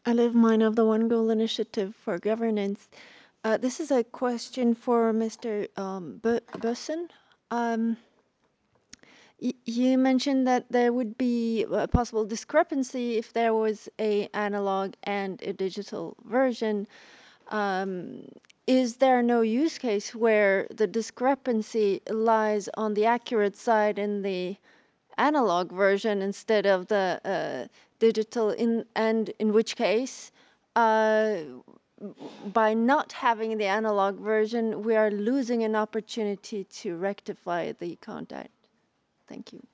Olive Mine of the One Goal Initiative for Governance. This is a question for Mr. Busson. Um, you mentioned that there would be a possible discrepancy if there was a analog and a digital version. Um, is there no use case where the discrepancy lies on the accurate side in the analog version instead of the digital, and in which case, uh, by not having the analog version, we are losing an opportunity to rectify the content? Thank you.